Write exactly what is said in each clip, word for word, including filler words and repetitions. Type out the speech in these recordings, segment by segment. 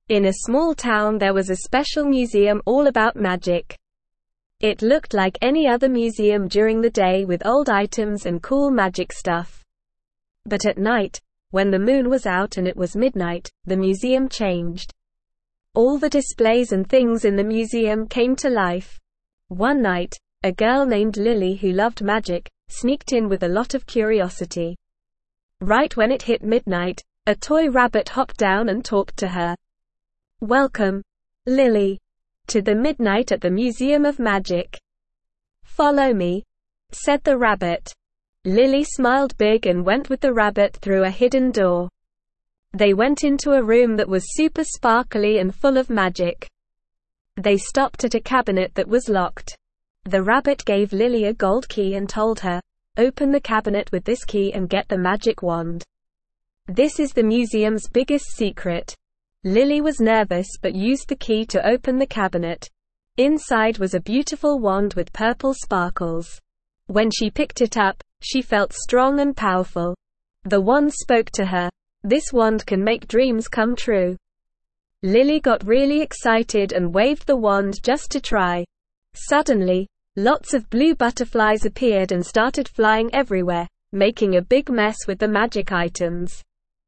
In a small town there was a special museum all about magic. It looked like any other museum during the day with old items and cool magic stuff. But at night, when the moon was out and it was midnight, the museum changed. All the displays and things in the museum came to life. One night, a girl named Lily who loved magic, sneaked in with a lot of curiosity. Right when it hit midnight, a toy rabbit hopped down and talked to her. "Welcome, Lily, to the midnight at the Museum of Magic. Follow me," said the rabbit. Lily smiled big and went with the rabbit through a hidden door. They went into a room that was super sparkly and full of magic. They stopped at a cabinet that was locked. The rabbit gave Lily a gold key and told her, "Open the cabinet with this key and get the magic wand. This is the museum's biggest secret." Lily was nervous but used the key to open the cabinet. Inside was a beautiful wand with purple sparkles. When she picked it up, she felt strong and powerful. The wand spoke to her. "This wand can make dreams come true." Lily got really excited and waved the wand just to try. Suddenly, lots of blue butterflies appeared and started flying everywhere, making a big mess with the magic items.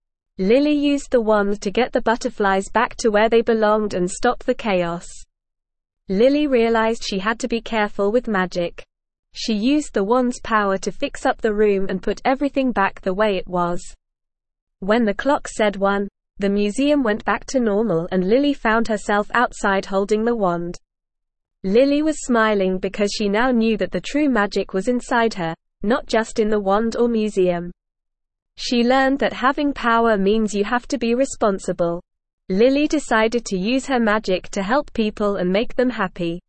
Lily used the wand to get the butterflies back to where they belonged and stop the chaos. Lily realized she had to be careful with magic. She used the wand's power to fix up the room and put everything back the way it was. When the clock said one, the museum went back to normal and Lily found herself outside holding the wand. Lily was smiling because she now knew that the true magic was inside her, not just in the wand or museum. She learned that having power means you have to be responsible. Lily decided to use her magic to help people and make them happy.